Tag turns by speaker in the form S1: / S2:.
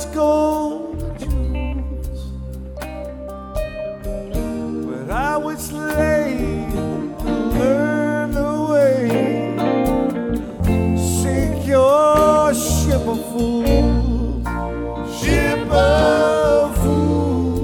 S1: much gold and jewels, but I would slave and learn the way. Sink your ship of fools.